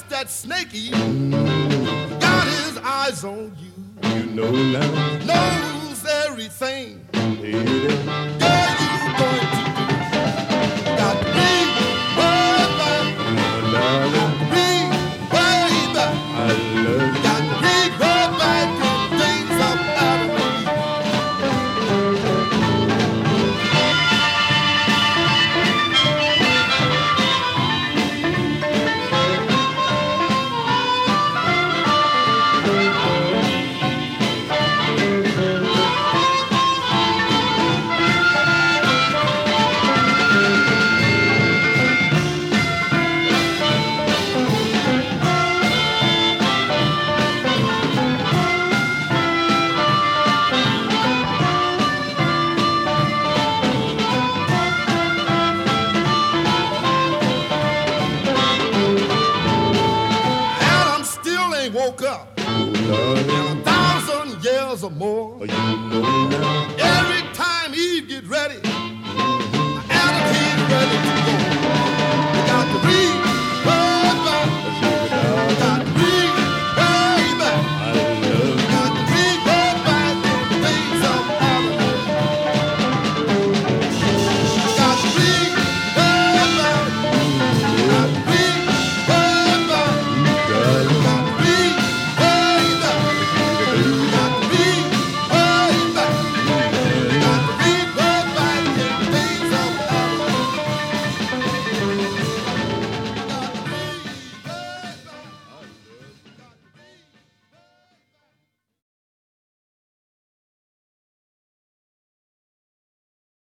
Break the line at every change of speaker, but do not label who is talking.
that snakey got his eyes on you.
You know now.
Knows everything.
Lady.
Girl, you going to do. Got me, baby.
Darling,
Me, baby.
I love you.
Got me, baby. Good things up out of me. Adam still ain't woke up
Darling,
in 1,000 years or more.
you know now.
Every time he get ready,